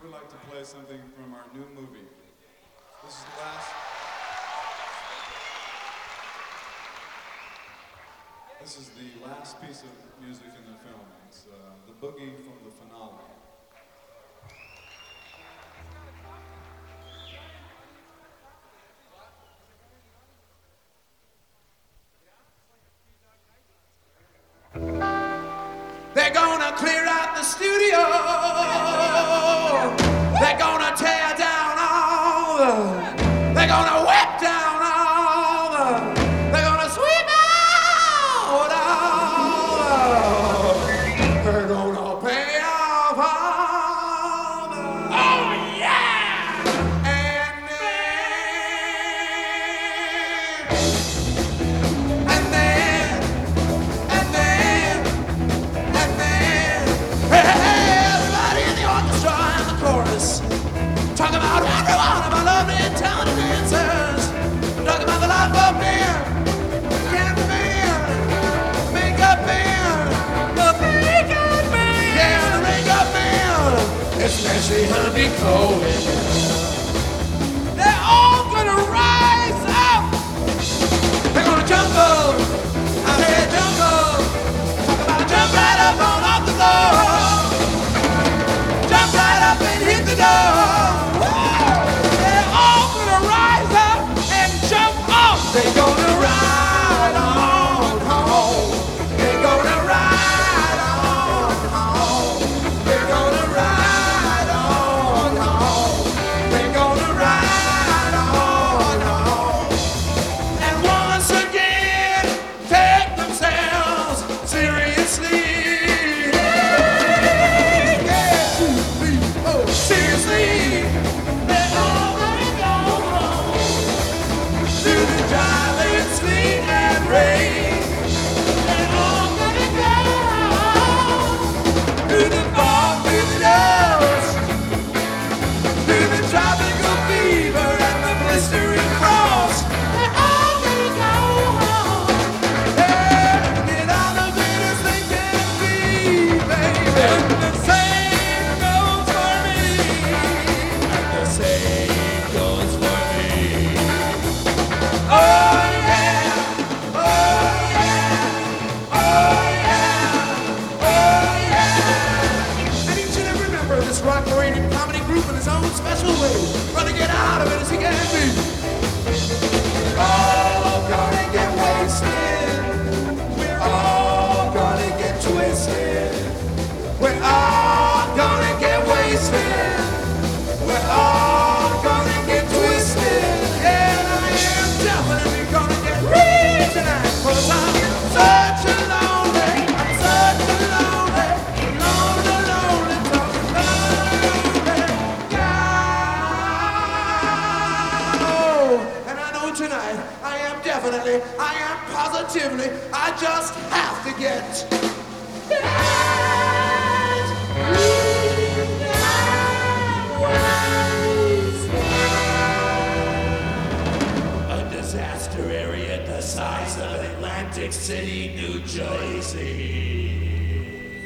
We'd like to play something from our new movie. This is the last. This is the last piece of music in the film. It's the boogie from the finale. They're gonna clear out the studio. They're gonna tear down all the. They're gonna whip down all the. They're gonna sweep out all the. They're gonna pay off all the. Oh yeah! And then. Everybody in the orchestra and the chorus talk about every one of our lovely and talented dancers. Talk about the life of man, candy man, makeup man, the makeup man, yeah, the makeup man, especially Honey Cohen. They're all gonna rise up. They're gonna jump up, out here jump up. Talk about jump right up on off the floor. Jump right up and hit the door. They're all gonna rise up and jump off. They're gonna ride on home. They're gonna ride on home. They're gonna ride on home. They're gonna ride on home. And once again, take themselves seriously. Seriously, they're all gonna go home through the driving sleet and rain. They're all gonna go home through the fog, through the dust, through the tropical fever and the blistering frost. They're all gonna go home. Yeah, get all the biggest they can be, baby. And the same goes for me. The same goes for me. Oh yeah, oh yeah, oh yeah, oh yeah. And each and every member of this rock-oriented comedy group in his own special way, gonna get out of it as he can be. We're all gonna get wasted. We're all gonna get twisted. We're all gonna get wasted. We're all gonna get twisted. And I am definitely gonna get free tonight. 'Cause I'm such a lonely, guy. And I know tonight I am positively, I just have to get a disaster area the size of Atlantic City, New Jersey.